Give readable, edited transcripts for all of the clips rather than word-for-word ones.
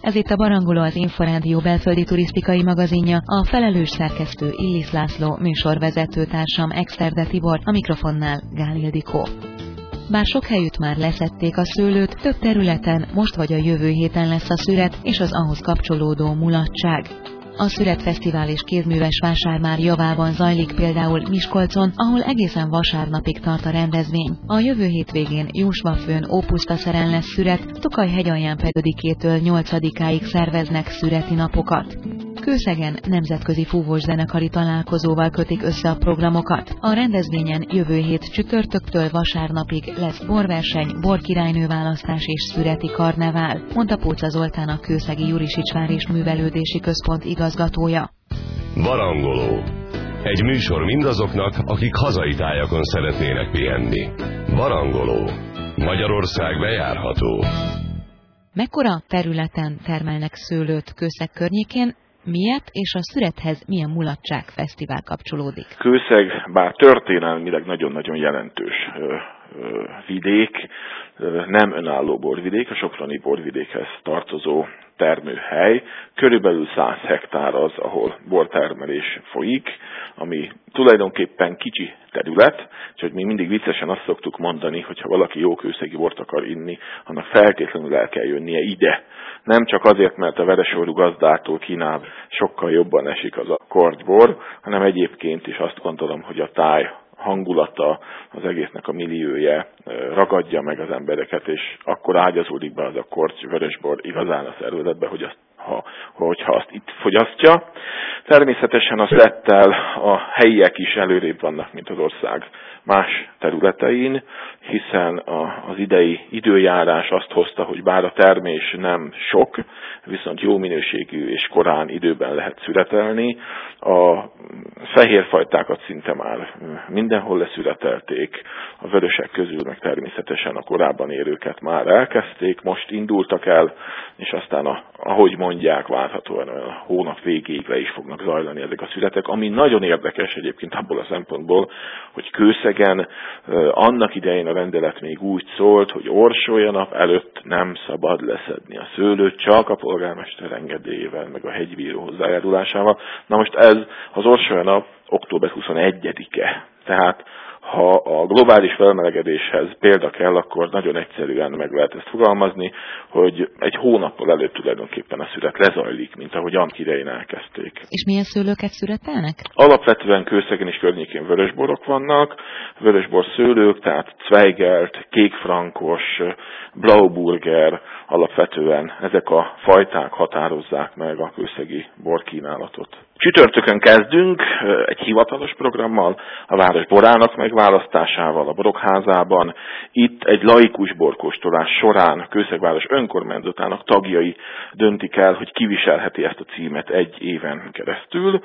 Ez itt a Barangoló, az Inforádió belföldi turisztikai magazinja, a felelős szerkesztő Illis László, műsorvezető társam Exterde Tibor, a mikrofonnál Gál Ildikó. Bár sok helyütt már leszették a szőlőt, több területen most vagy a jövő héten lesz a szüret és az ahhoz kapcsolódó mulatság. A Szüretfesztivál és kézműves vásár már javában zajlik, például Miskolcon, ahol egészen vasárnapig tart a rendezvény. A jövő hétvégén Jósvafőn Ópusztaszeren lesz szüret, Tokaj-hegyalján pedig 5-től 8-áig szerveznek szüreti napokat. Kőszegen nemzetközi fúvós zenekari találkozóval kötik össze a programokat. A rendezvényen jövő hét csütörtöktől vasárnapig lesz borverseny, borkirálynő választás és szüreti karnevál, mondta Póca Zoltán, a Kőszegi Jurisics és Művelődési Központ igazgatója. Barangoló. Egy műsor mindazoknak, akik hazai tájakon szeretnének pihenni. Barangoló. Magyarország bejárható. Mekkora területen termelnek szőlőt Kőszeg környékén? Miért és a szürethez milyen mulatságfesztivál kapcsolódik? Kőszeg, bár történelmileg nagyon-nagyon jelentős vidék, nem önálló borvidék, a soproni borvidékhez tartozó termőhely. Körülbelül 100 hektár az, ahol bortermelés folyik, ami tulajdonképpen kicsi terület, úgyhogy mi mindig viccesen azt szoktuk mondani, hogy ha valaki jó kőszegi bort akar inni, annak feltétlenül el kell jönnie ide. Nem csak azért, mert a veresorú gazdától Kínában sokkal jobban esik az a kortybor, hanem egyébként is azt gondolom, hogy a táj hangulata, az egésznek a milliója ragadja meg az embereket, és akkor ágyazódik be az a korty vörösbor igazán a szervezetbe, hogy hogyha azt itt fogyasztja. Természetesen a szürettel a helyiek is előrébb vannak, mint az ország más területein, hiszen az idei időjárás azt hozta, hogy bár a termés nem sok, viszont jó minőségű és korán időben lehet szüretelni. A fehérfajtákat szinte már mindenhol leszüretelték, a vörösek közül meg természetesen a korábban érőket már elkezdték, most indultak el, és aztán ahogy mondják, várhatóan a hónap végéig le is fognak zajlani ezek a szüretek, ami nagyon érdekes egyébként abból a szempontból, hogy Kőszegen annak idején a rendelet még úgy szólt, hogy Orsolyanap előtt nem szabad leszedni a szőlőt, csak a polgármester engedélyével, meg a hegybíró hozzájárulásával. Na most ez az Orsolyanap október 21-e, tehát ha a globális felmelegedéshez példa kell, akkor nagyon egyszerűen meg lehet ezt fogalmazni, hogy egy hónappal előtt tulajdonképpen a szüret lezajlik, mint ahogy annak idején elkezdték. És milyen szőlőket szüretelnek? Alapvetően Kőszegen és környékén vörösborok vannak, vörösbor szőlők, tehát Zweigelt, kékfrankos, Blauburger, alapvetően ezek a fajták határozzák meg a kőszegi borkínálatot. Csütörtökön kezdünk egy hivatalos programmal, a város borának megválasztásával a Borokházában. Itt egy laikus borkóstolás során Kőszegváros önkormányzatának tagjai döntik el, hogy ki viselheti ezt a címet egy éven keresztül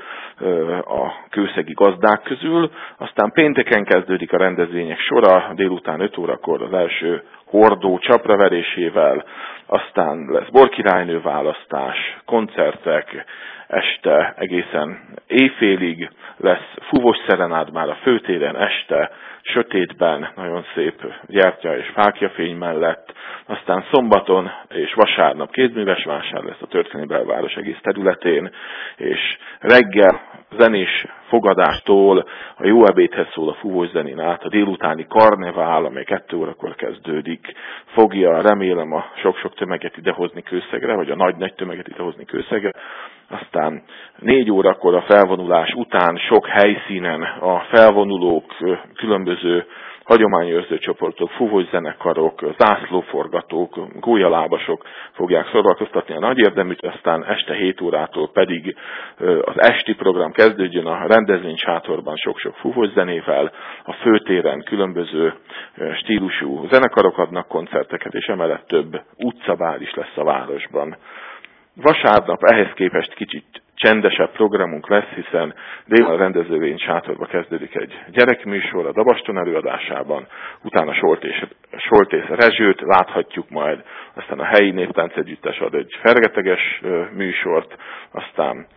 a kőszegi gazdák közül. Aztán pénteken kezdődik a rendezvények sora, délután 5 órakor az első hordó csapraverésével, aztán lesz borkirálynő választás, koncertek, este egészen éjfélig lesz fúvós szerenád már a főtéren, este sötétben, nagyon szép gyertya és fáklyafény mellett, aztán szombaton és vasárnap kézműves vásár lesz a történelmi belváros egész területén, és reggel zenés fogadástól a jó ebédhez szól a fúvós zenén át, a délutáni karnevál, amely 2 órakor kezdődik, fogja, remélem, a sok-sok tömeget idehozni Kőszegre, vagy a nagy-nagy tömeget idehozni Kőszegre. Aztán 4 órakor a felvonulás után sok helyszínen a felvonulók, különböző hagyományőrző csoportok, fúvós zenekarok, zászlóforgatók, gólyalábasok fogják szórakoztatni a nagy érdeműt, aztán este 7 órától pedig az esti program kezdődjön a rendezvénysátorban sok-sok fúvós zenével, a főtéren különböző stílusú zenekarok adnak koncerteket, és emellett több utcabál is lesz a városban. Vasárnap ehhez képest kicsit csendesebb programunk lesz, hiszen délután a rendezvény sátorba kezdődik egy gyerekműsor a Dabaston előadásában, utána Soltész Rezsőt láthatjuk majd, aztán a helyi néptánc együttes ad egy fergeteges műsort, aztán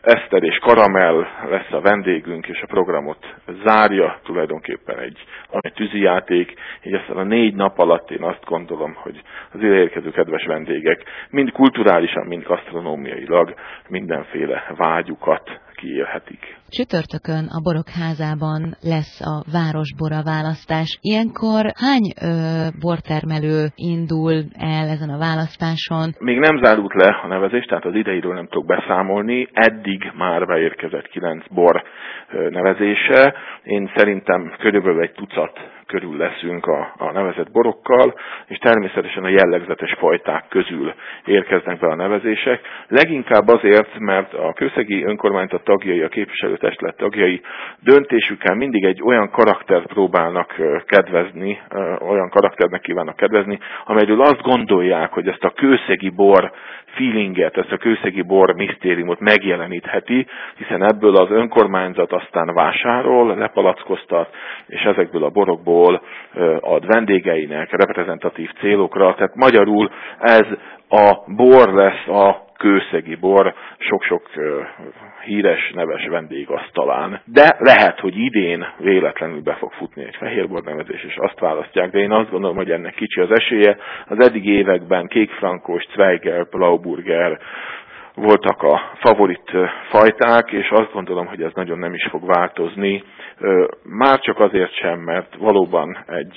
Eszter és Karamell lesz a vendégünk, és a programot zárja tulajdonképpen egy tűzijáték. Így aztán a 4 nap alatt én azt gondolom, hogy az ide érkező kedves vendégek mind kulturálisan, mind gasztronómiailag mindenféle vágyukat kiélhetik. Csütörtökön a Borok házában lesz a városbora választás. Ilyenkor hány bortermelő indul el ezen a választáson? Még nem zárult le a nevezés, tehát az ideiről nem tudok beszámolni. Eddig már beérkezett 9 bor nevezése. Én szerintem körülbelül egy tucat körül leszünk a nevezett borokkal, és természetesen a jellegzetes fajták közül érkeznek be a nevezések. Leginkább azért, mert a kőszegi önkormányzat tagjai, a képviselőtestület tagjai döntésükkel mindig egy olyan karaktert próbálnak kedvezni, olyan karakternek kívánnak kedvezni, amelyről azt gondolják, hogy ezt a kőszegi bor feelinget, ezt a kőszegi bor misztériumot megjelenítheti, hiszen ebből az önkormányzat aztán vásárol, lepalackoztat, és ezekből a borokból ad vendégeinek reprezentatív célokra. Tehát magyarul ez a bor lesz a kőszegi bor sok-sok híres, neves vendég asztalán. De lehet, hogy idén véletlenül be fog futni egy fehérbor nevezés, és azt választják, de én azt gondolom, hogy ennek kicsi az esélye. Az eddigi években kékfrankos, Zweigelt, Blauburger voltak a favorit fajták, és azt gondolom, hogy ez nagyon nem is fog változni. Már csak azért sem, mert valóban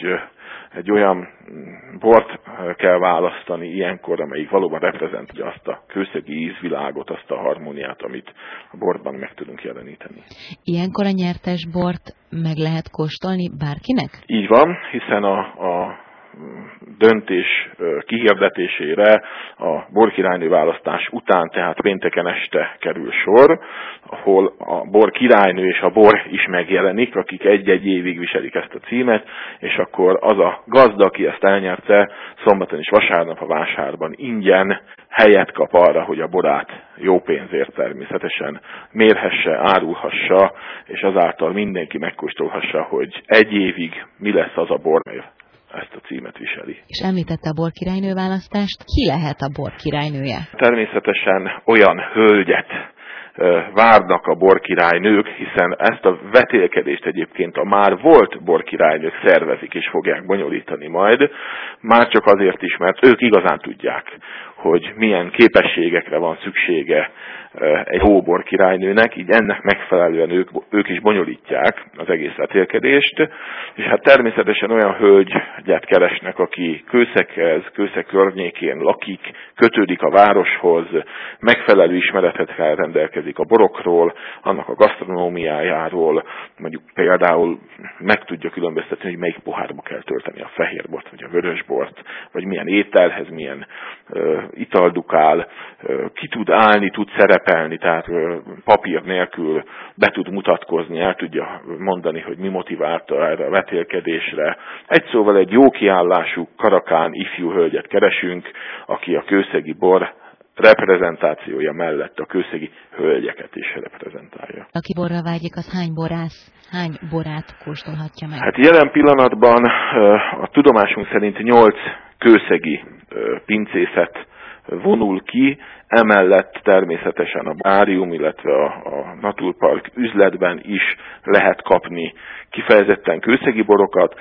egy olyan bort kell választani ilyenkor, amelyik valóban reprezentálja azt a kőszegi ízvilágot, azt a harmóniát, amit a borban meg tudunk jeleníteni. Ilyenkor a nyertes bort meg lehet kóstolni bárkinek? Így van, hiszen a döntés kihirdetésére a borkirálynő választás után, tehát pénteken este kerül sor, ahol a borkirálynő és a bor is megjelenik, akik egy-egy évig viselik ezt a címet, és akkor az a gazda, aki ezt elnyerte, szombaton és vasárnap a vásárban ingyen helyet kap arra, hogy a borát jó pénzért természetesen mérhesse, árulhassa, és azáltal mindenki megkóstolhassa, hogy egy évig mi lesz az a bor, ezt a címet viseli. És említette a borkirálynő választást. Ki lehet a borkirálynője? Természetesen olyan hölgyet várnak a borkirálynők, hiszen ezt a vetélkedést egyébként a már volt borkirálynők szervezik és fogják bonyolítani majd, már csak azért is, mert ők igazán tudják, hogy milyen képességekre van szüksége egy jó borkirálynőnek, így ennek megfelelően ők is bonyolítják az egész vetélkedést, és hát természetesen olyan hölgyet keresnek, aki Kőszeghez, Kőszeg környékén lakik, kötődik a városhoz, megfelelő ismeretekkel rendelkezik a borokról, annak a gasztronómiájáról, mondjuk például meg tudja különböztetni, hogy melyik pohárba kell tölteni a fehérbort, vagy a vörösbort, vagy milyen ételhez, milyen ital dukál, ki tud állni, tud szerepelni, tehát papír nélkül be tud mutatkozni, el tudja mondani, hogy mi motiválta erre a vetélkedésre. Egy szóval egy jó kiállású, karakán ifjú hölgyet keresünk, aki a kőszegi bor reprezentációja mellett a kőszegi hölgyeket is reprezentálja. Aki borra vágyik, az hány borát kóstolhatja meg? Hát jelen pillanatban a tudomásunk szerint 8 kőszegi pincészet vonul ki, emellett természetesen a bárium, illetve a Naturpark üzletben is lehet kapni kifejezetten kőszegi borokat,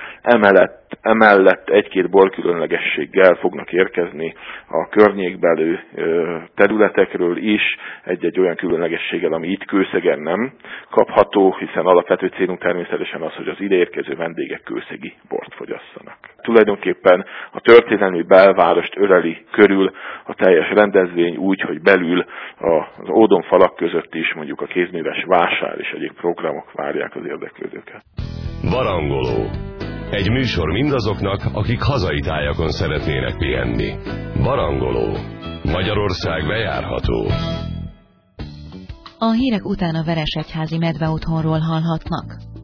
emellett egy-két borkülönlegességgel fognak érkezni a környékbelül területekről is, egy-egy olyan különlegességgel, ami itt Kőszegen nem kapható, hiszen alapvető célunk természetesen az, hogy az ideérkező vendégek kőszegi bort fogyasszanak. Tulajdonképpen a történelmi belvárost öleli körül a teljes rendezvény úgy, hogy belül az ódonfalak között is mondjuk a kézműves vásár és egyéb programok várják az érdeklődőket. Barangoló. Egy műsor mindazoknak, akik hazai tájakon szeretnének pihenni. Barangoló. Magyarország bejárható. A hírek után a Veresegyházi medveotthonról hallhatnak.